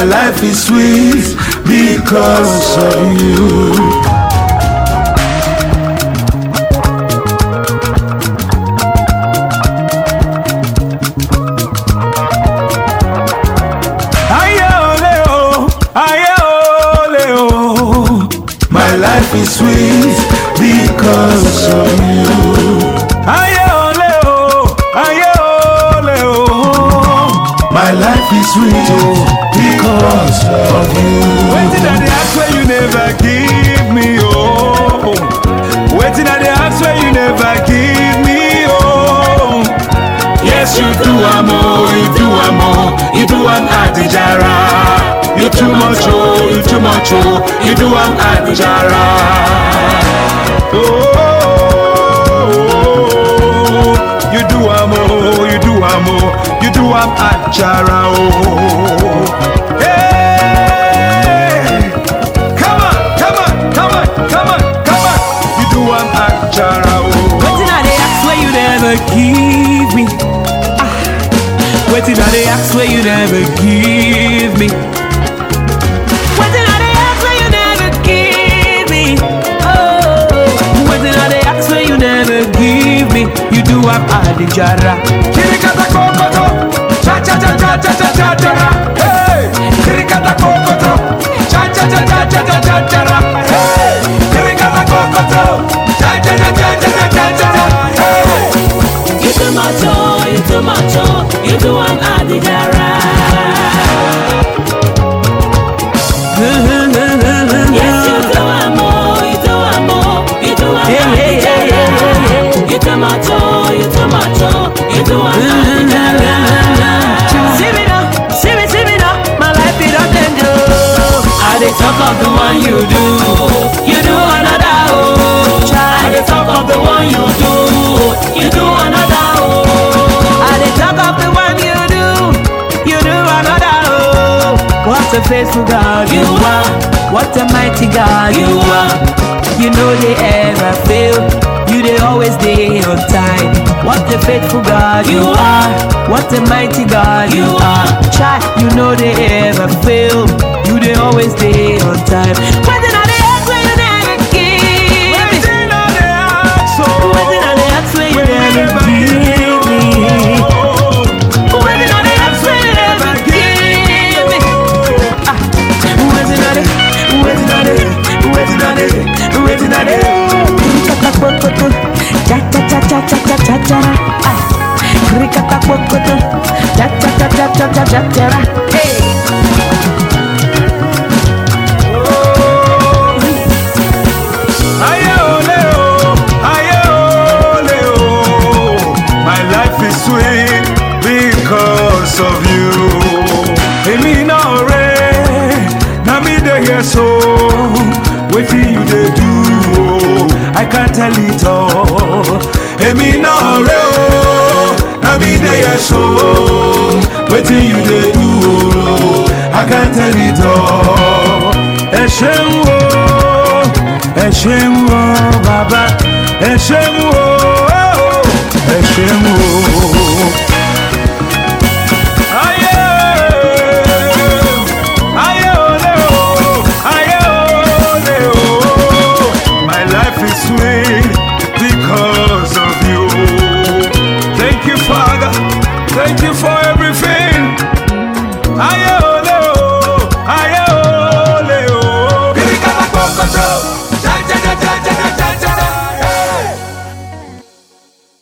My life is sweet because of you. My life is sweet because of you. My life is sweet because of you. Waiting at the house where you never give me, oh. Waiting at the house where you never give me, oh. Yes, you do amo, you do amo, you do am adijara. You too much, oh, you too much, oh, you do am adijara. Oh, you do amo, you do amo, you do am adijara, oh. Hey, come on, come on, come on, come on, come on. You do am adijara, oh. Waiting at the ask where you never give me. Waiting at the ask where you never give me. Waiting at the ask where you never give me. Oh, waiting at the ask where you never give me. You do have adijara. Kirikata kokoto, cha cha cha cha cha cha cha cha. Hey, kirikata kokoto, cha cha cha cha cha cha cha cha. Hey, kirikata kokoto, cha cha cha cha cha cha cha. Hey, You too much, oh, you too much, oh, you do have adijara. Yes, you do amo, you do amo, you do amo. You too much, oh, you too much, oh, you do amo. See me now, my life is up danger. I dey talk of the one you do another, oh. I dey talk of the one you do another, oh. I dey talk of the one you do another, oh. What a faithful God you are, what a mighty God you are. You know they ever fail, you they always stay on time. What a faithful God you are, what a mighty God you are. Child, you know they ever fail, you they always stay on time. Waiting on the ask where you never give me. waiting on the axe, oh. Waiting on the ask where you never give me. Waiting on the ask where you never give me. Waiting on it. Cha cha cha cha cha cha cha cha. Krikata pokoto. Cha cha cha cha cha cha cha cha. Hey. My life is sweet because of you. Emi na ore, na me dey here so. Wetin you dey do? I can't tell it all. Emi na ore o, na me dey here so. Wetin you dey do? I can't tell it all. Ẹ ṣeun o, baba. Ẹ ṣeun o, ẹ ṣeun o. My life is sweet because of you. Thank you, Father. Thank you for everything.